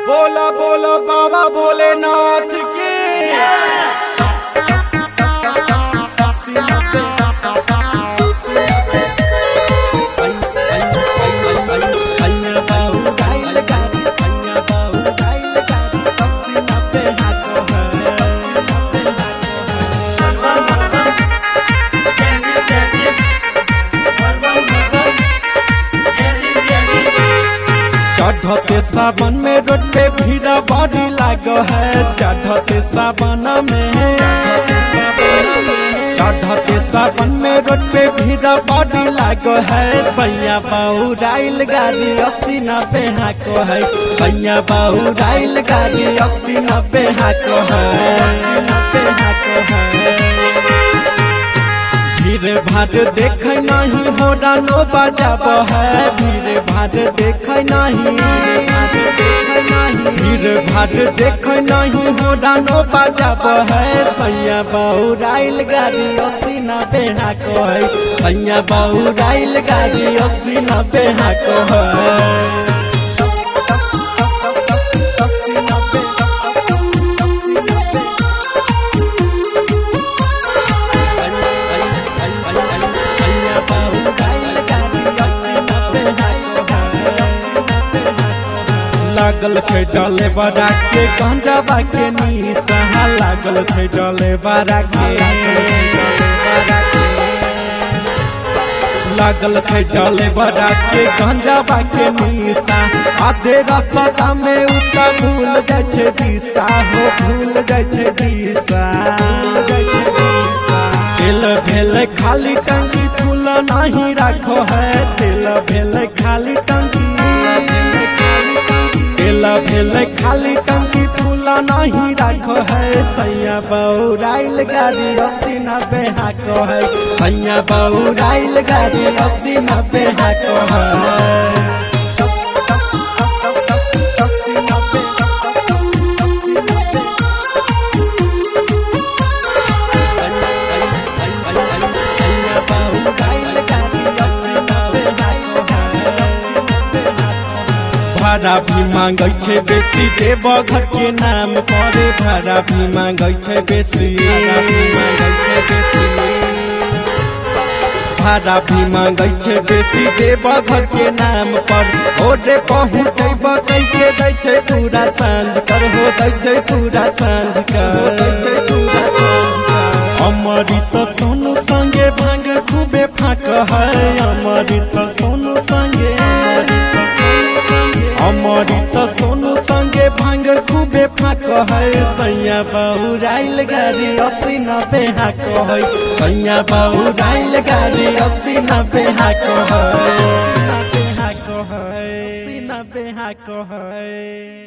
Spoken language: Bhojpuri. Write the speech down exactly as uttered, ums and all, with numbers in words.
बोला बोला बाबा भोलेनाथ की चढ़ते सावन में रोड पे भीड़ बड़ी लागो है। चढ़ते सावन में चढ़ते सावन में रोड पे भीड़ बड़ी लागो है। सैया बहुराइल गाड़ी अस्सी नब्बे हाको है। सैया बहुराइल गाड़ी अस्सी नब्बे हाको है। भीड़ भाड़ देख नहीं हो डानो बजाब है। भीड़ भाड़ देख नहीं भीड़ भाड़ देख नहीं हो डानो बजाब है। सैया बहुराइल गाड़ी अस्सी नब्बे हाको है। सैया बहुराइल गाड़ी अस्सी नब्बे हाको है। लागल छै डले बड़ा के गंजाबा के निशा। लागल छै डले बड़ा के लागल छै डले बड़ा के गंजाबा के निशा। आधे रास्ता में उता भूल जाय छै दिशा हो। भूल जाय छै दिशा। तेल भेल खाली टंकी फूल नहीं राखो है। तेल भेल खाली टंकी तेल भेल खाली टंकी फूला नहीं राखो है। सैया बहुराइल गाड़ी अस्सी नब्बे हाको है। सैया बहुराइल गाड़ी अस्सी नब्बे हाको है। भाड़ा भी मांगे छे बेसी देव घर के नाम पर। भाड़ा भी मांगे छे बेसी भाड़ा भी मांगे छे बेसी देव घर के नाम पर। ओडे पहुँचे बकई के दै छे पूरा सांझ कर। हो दै छे पूरा सांझ कर। अमृत सोनू संगे भांग खूबे फाक है। अमृत सोनू संगे अमृत सोनू संगे भांग खूबे फाक है। सैया बहुराइल गाड़ी अस्सी नब्बे हाको है। सैया बहुराइल गाड़ी अस्सी नब्बे हाको है। अस्सी नब्बे हाको है।